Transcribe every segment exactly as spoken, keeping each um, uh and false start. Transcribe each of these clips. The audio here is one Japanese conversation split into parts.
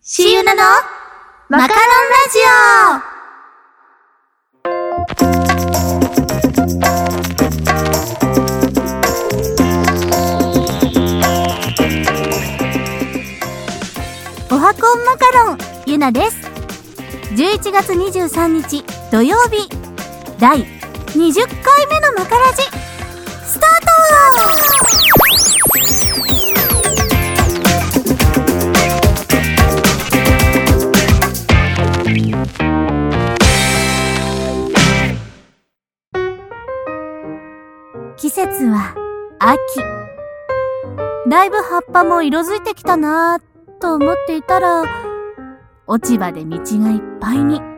しゆなのマカロンラジオ。おはこんマカロンゆなです。じゅういちがつにじゅうさんにち土曜日、だいにじゅっかいめのマカラジスタート。季節は秋。だいぶ葉っぱも色づいてきたなぁと思っていたら、落ち葉で道がいっぱいに。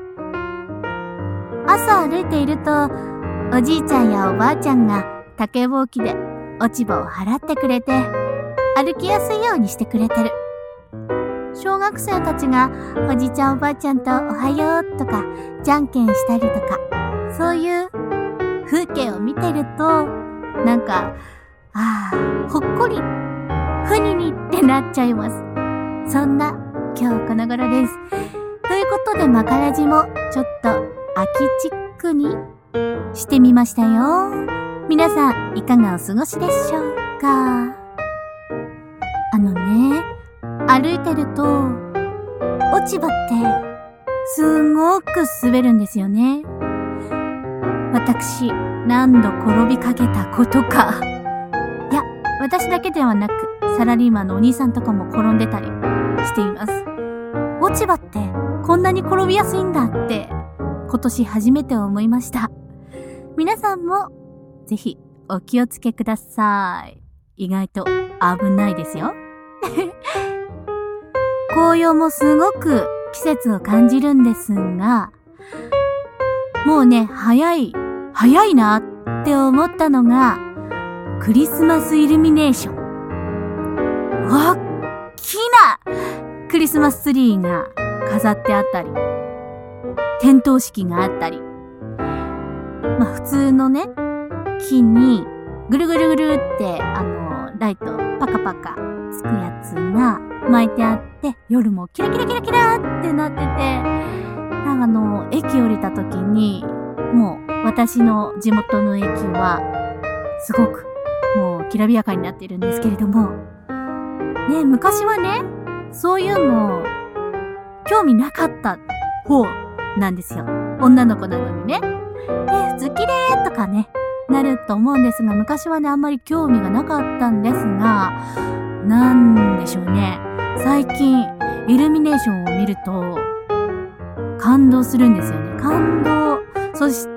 朝歩いていると、おじいちゃんやおばあちゃんが竹ぼうきで落ち葉を払ってくれて、歩きやすいようにしてくれてる。小学生たちがおじいちゃんおばあちゃんとおはようとかじゃんけんしたりとか、そういう風景を見てると、なんか、ああ、ほっこり、ふににってなっちゃいます。そんな今日この頃です。ということでマカラジもちょっと秋チックにしてみましたよ。皆さんいかがお過ごしでしょうか。あのね、歩いてると落ち葉ってすごく滑るんですよね。私何度転びかけたことか。いや、私だけではなくサラリーマンのお兄さんとかも転んでたりしています。落ち葉ってこんなに転びやすいんだって今年初めて思いました。皆さんもぜひお気をつけください。意外と危ないですよ。紅葉もすごく季節を感じるんですが、もうね、早い早いなって思ったのがクリスマスイルミネーション。おっきなクリスマスツリーが飾ってあったり、点灯式があったり、まあ普通のね、木にぐるぐるぐるってあのライトパカパカつくやつが巻いてあって、夜もキラキラキラキラってなってて、なんかあの駅降りた時にもう私の地元の駅はすごくもうきらびやかになっているんですけれどもね、昔はね、そういうの興味なかった方なんですよ。女の子なのにね。え、普通綺麗とかね、なると思うんですが、昔はね、あんまり興味がなかったんですが、なんでしょうね。最近、イルミネーションを見ると、感動するんですよね。感動。そして、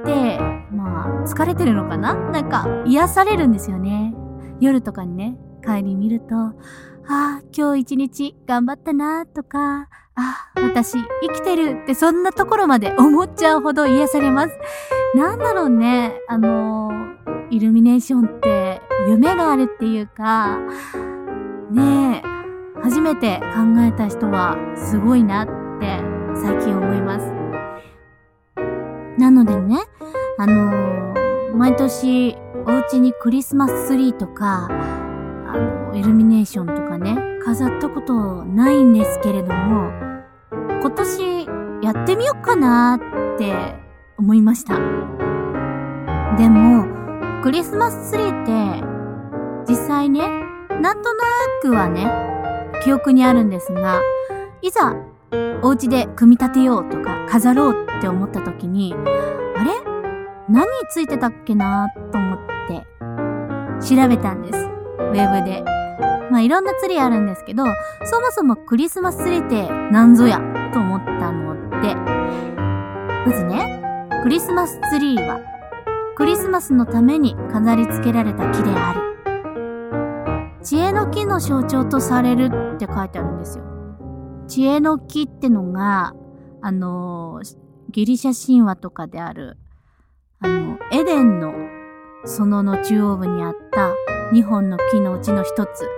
まあ、疲れてるのかな?なんか、癒されるんですよね。夜とかにね、帰り見ると、ああ、今日一日頑張ったなとか、ああ、私生きてるってそんなところまで思っちゃうほど癒されます。なんだろうね、あのー、イルミネーションって夢があるっていうか、ねえ、初めて考えた人はすごいなって最近思います。なのでね、あのー、毎年お家にクリスマスツリーとか、あの、イルミネーションとかね、飾ったことないんですけれども、今年やってみようかなって思いました。でも、クリスマスツリーって実際ね、なんとなくはね、記憶にあるんですが、いざお家で組み立てようとか飾ろうって思った時に、あれ?何ついてたっけなと思って調べたんです。ウェブで。まあいろんなツリーあるんですけど、そもそもクリスマスツリーって何ぞやと思ったので、まずね、クリスマスツリーはクリスマスのために飾り付けられた木である。知恵の木の象徴とされるって書いてあるんですよ。知恵の木ってのが、あの、ギリシャ神話とかである、あの、エデンの園の中央部にあったにほんの木のうちの一つ。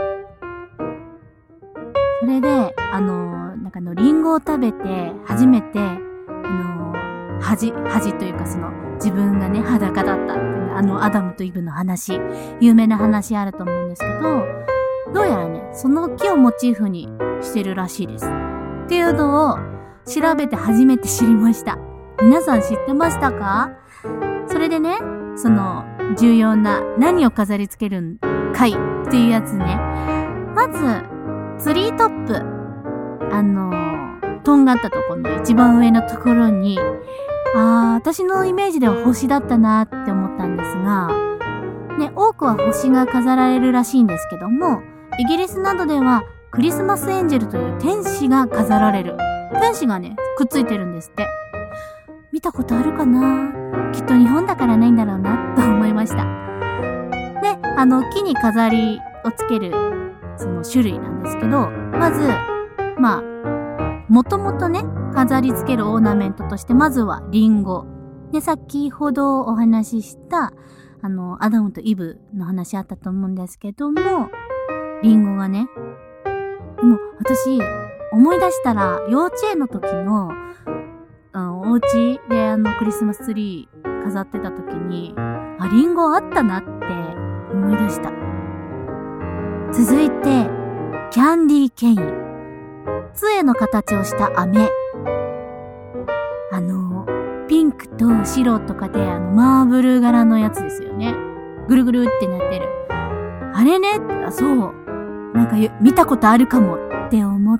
それで、あの、なんかのリンゴを食べて初めて、あの、恥、恥というかその自分がね裸だったっていうあのアダムとイブの話、有名な話あると思うんですけど、 どうやらね、その木をモチーフにしてるらしいです。っていうのを調べて初めて知りました。皆さん知ってましたか？それでね、その重要な何を飾り付けるんかいっていうやつね。まず、ツリートップ。あのー、とんがったところの一番上のところに、あー、私のイメージでは星だったなって思ったんですが、ね、多くは星が飾られるらしいんですけども、イギリスなどではクリスマスエンジェルという天使が飾られる。天使がね、くっついてるんですって。見たことあるかな？きっと日本だからないんだろうなと思いました。で、あの、木に飾りをつける、その種類なんですけど、まず、まあ、もともとね、飾り付けるオーナメントとして、まずはリンゴ。で、先ほどお話しした、あの、アダムとイブの話あったと思うんですけども、リンゴがね、でも私、思い出したら、幼稚園の時の、あの、お家であの、クリスマスツリー飾ってた時に、あ、リンゴあったなって思い出した。続いて、キャンディーケイン。杖の形をした飴。あの、ピンクと白とかで、あの、マーブル柄のやつですよね。ぐるぐるってなってる。あれね、あ、そう。なんか見たことあるかもって思って、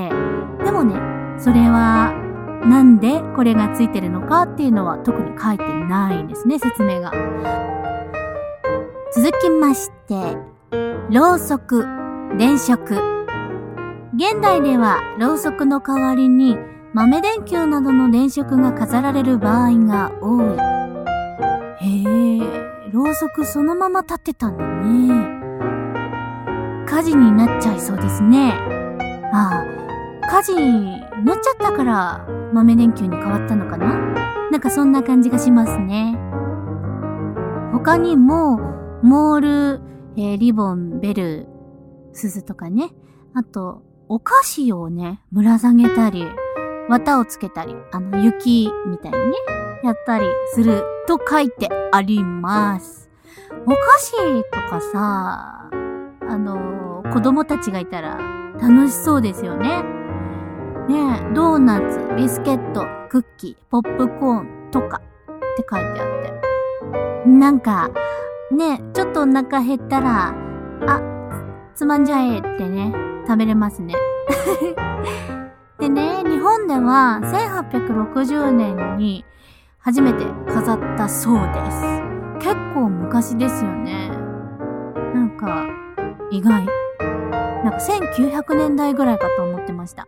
でもね、それは、なんでこれがついてるのかっていうのは特に書いてないんですね、説明が。続きまして、ろうそく、電飾。現代ではろうそくの代わりに豆電球などの電飾が飾られる場合が多い。へえ、ろうそくそのまま立ってたんだね。火事になっちゃいそうですね。ああ、火事になっちゃったから豆電球に変わったのかな？なんかそんな感じがしますね。他にも、モール、えー、リボン、ベル、鈴とかね。あと、お菓子をね、ぶら下げたり、綿をつけたり、あの、雪みたいにね、やったりすると書いてあります。お菓子とかさ、あの、子供たちがいたら楽しそうですよね。ねえ、ドーナツ、ビスケット、クッキー、ポップコーンとかって書いてあって。なんか、ねえ、ちょっとお腹減ったら、あ、つまんじゃえってね、食べれますね。でね、日本ではせんはっぴゃくろくじゅうねんに初めて飾ったそうです。結構昔ですよね。なんか、意外。なんかせんきゅうひゃくねんだいぐらいかと思ってました。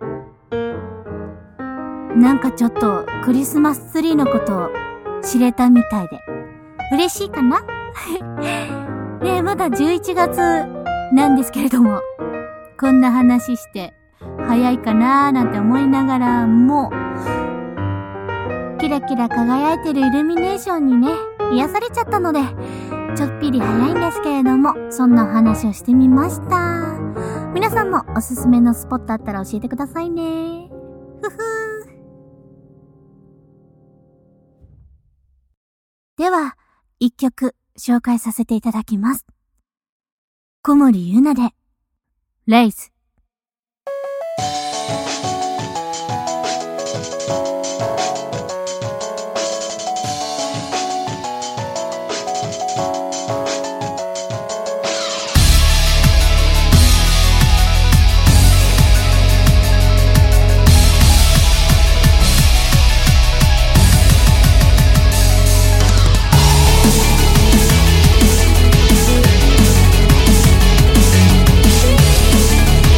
なんかちょっとクリスマスツリーのことを知れたみたいで嬉しいかな？ねえ、まだじゅういちがつなんですけれども、こんな話して早いかなーなんて思いながらも、キラキラ輝いてるイルミネーションにね、癒されちゃったので、ちょっぴり早いんですけれども、そんなお話をしてみました。皆さんもおすすめのスポットあったら教えてくださいね。ふふー。では、一曲紹介させていただきます。小森ゆなで、レイズ。 「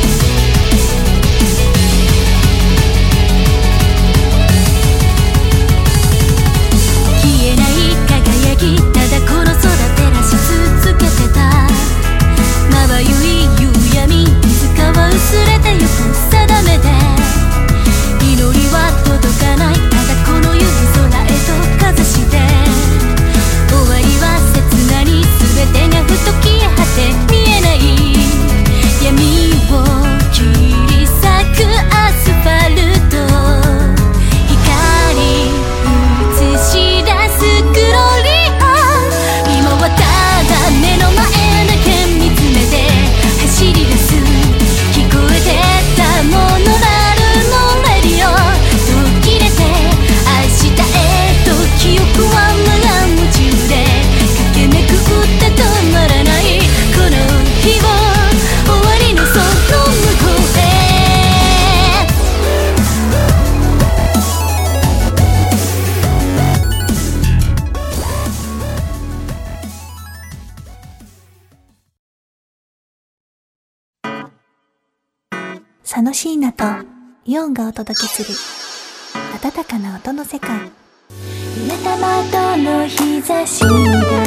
佐野椎名とイオンがお届けする温かな音の世界。揺れた窓の日差しが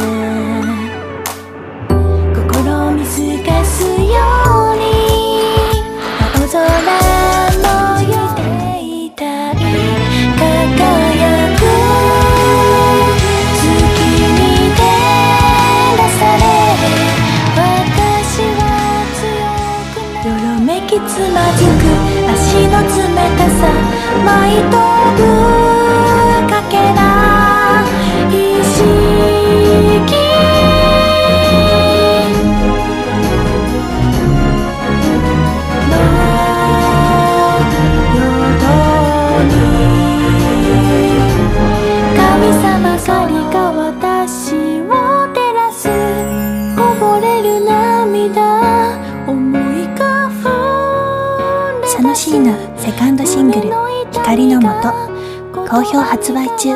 心を見透かすように青空のよでいたい輝く月に照らされ私は強くなる。よろめきつまずく足の冷たさ舞い飛ぶかけら意識のよどに神様光が私を照らす。こぼれる涙思いがふん佐野椎名セカンドシングル光のもと好評発売中。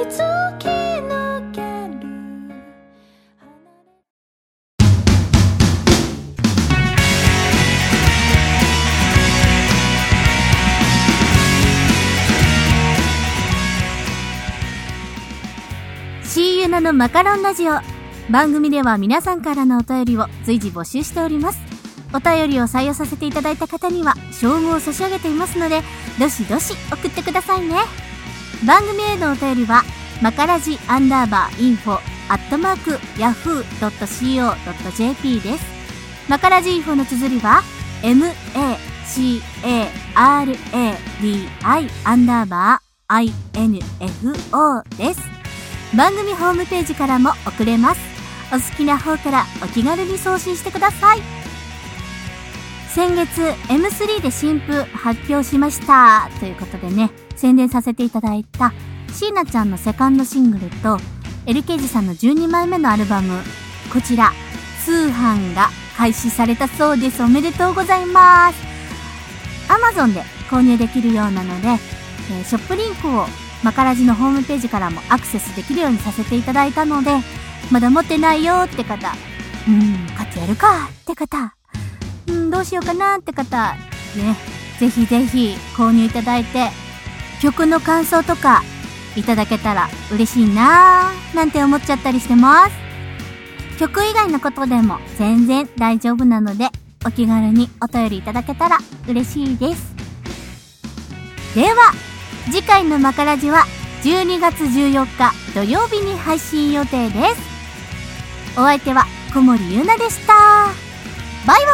シーユナのマカロンラジオ。番組では皆さんからのお便りを随時募集しております。お便りを採用させていただいた方には称号を差し上げていますので、どしどし送ってくださいね。番組へのお便りはマカラジアンダーバーインフォアットマークヤフードットシーオードットジェーピー です。マカラジインフォの綴りは エムエーシーエーアールエーディーアイ アンダーバー アイエヌエフオー です。番組ホームページからも送れます。お好きな方からお気軽に送信してください。先月 エムスリー で新譜発表しましたということでね、宣伝させていただいた椎名ちゃんのセカンドシングルと エルケージ さんのじゅうにまいめのアルバム、こちら通販が開始されたそうです。おめでとうございます。 Amazon で購入できるようなので、えー、ショップリンクをマカラジのホームページからもアクセスできるようにさせていただいたので、まだ持ってないよって方、うーん買ってやるかって方、うん、どうしようかなって方ね、ぜひぜひ購入いただいて曲の感想とかいただけたら嬉しいなーなんて思っちゃったりしてます。曲以外のことでも全然大丈夫なので、お気軽にお便りいただけたら嬉しいです。では次回のマカラジはじゅうにがつじゅうよっか土曜日に配信予定です。お相手は小森ゆなでした。バイバ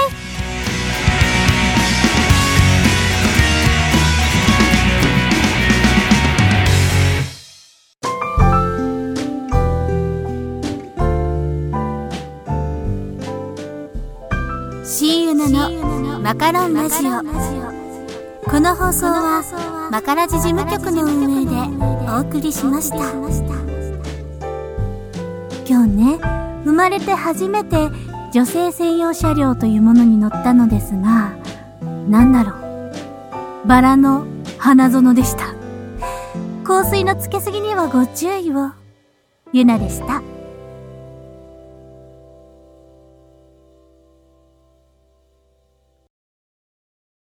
イ。シーユナのマカロンラジオ。この放送はマカラジ事務局の運営でお送りしました。今日ね、生まれて初めて女性専用車両というものに乗ったのですが、なんだろう、バラの花園でした。香水のつけすぎにはご注意を。ゆなでした。